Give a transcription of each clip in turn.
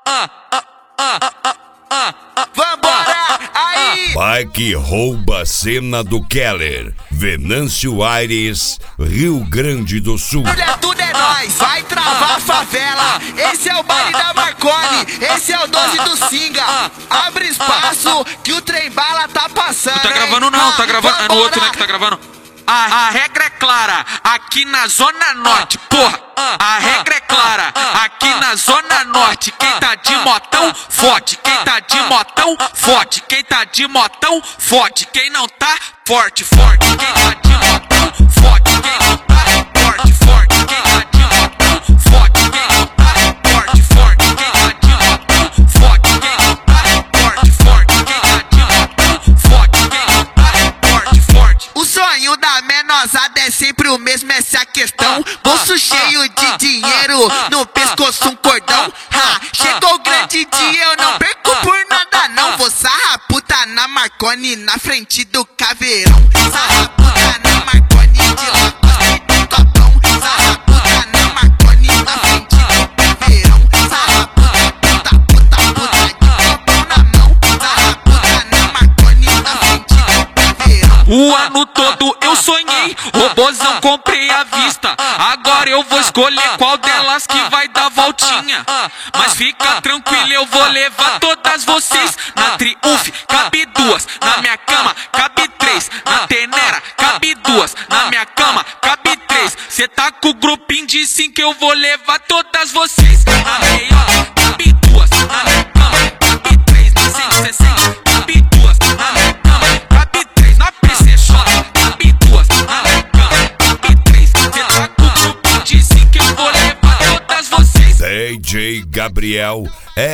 Vambora, aí! Pai que rouba a cena do Keller. Venâncio Aires, Rio Grande do Sul. Tudo é nóis, vai travar a favela. Esse é o baile da Marconi, esse é o 12 do Singa. Abre espaço que o trem bala tá passando. Tá gravando não, tá gravando. É no outro, né, que tá gravando. A regra é clara, aqui na Zona Norte, porra. A regra é clara, aqui na Zona Norte. Quem tá de motão, fode. Quem tá de motão, fode. Quem tá de motão, fode. Quem não tá, forte, forte. Quem tá de motão, fode. Quem não tá, forte, forte. Quem tá de motão, fode. Quem não tá, forte, forte. Quem tá de motão, fode. Quem não tá, forte, forte. Quem tá de motão, fode. Quem não tá, forte, forte. O sonho da menosada é sempre o mesmo, essa é a questão. Bolso cheio de dinheiro, no pescoço um cordão. Chegou o grande dia, eu não perco por nada não. Vou sarraputa na Marconi, na frente do caveirão. Sarraputa na Marconi, de Lacoste e do copão. Sarraputa na Marconi, na frente do caveirão. Sarraputa, puta, de copão na mão. Sarraputa na Marconi, na frente do caveirão. O ano todo eu sonhei, robozão comprei à vista. Agora eu vou escolher qual delas que vai dar voltinha. Mas fica tranquilo, eu vou levar todas vocês. Na Triumph cabe duas, na minha cama cabe três. Na Tenera cabe duas, na minha cama cabe três. Cê tá com o grupinho de 5, eu vou levar todas vocês. Na meia cabe duas, na minha cama cabe três. Na 160 cabe duas, na minha cama cabe três. Na PCJ cabe duas, na minha cama cabe três. Cê tá com o grupinho de 5, eu vou levar todas vocês. DJ Gabriel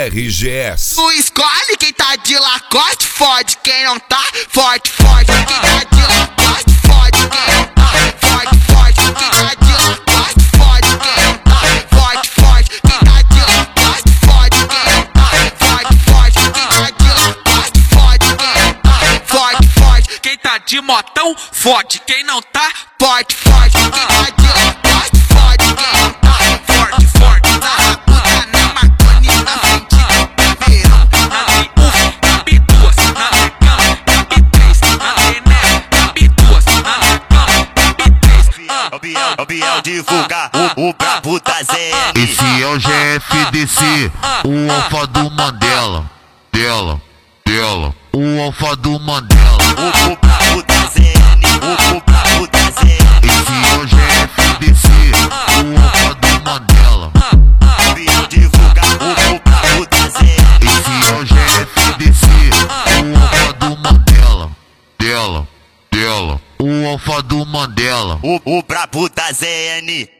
RGS. Tu escolhe quem tá de Lacoste, fode. Quem não tá, forte, forte. Quem tá de Lacoste, fode. Quem não tá, forte, forte. Quem tá de Lacoste, fode. Quem não tá, forte, forte. Quem tá de Lacoste, fode. Quem não tá, forte, forte. Quem tá de Lacoste, fode. Quem não tá, forte, forte. Quem tá de motão, fode. Quem não tá, Forte, forte. Quem tá de Lacoste, fode. Quem não tá, forte, forte. sarraputa na Marconi, na frente do caveirão. Na Triumph cabe duas, na minha cama cabe três. Na Tenera cabe duas, na minha cama cabe três. O Biel divulga o brabo da ZN. Esse é o GFDC, o alfa do Mandela. Dela. O alfa do Mandela. O brabo da ZN. O brabo da ZN. Esse é o GFDC, o alfa do Mandela. O Biel divulga o brabo da ZN. Esse é o GFDC, o alfa do Mandela. Dela. O alfa do Mandela. O brabo da ZN.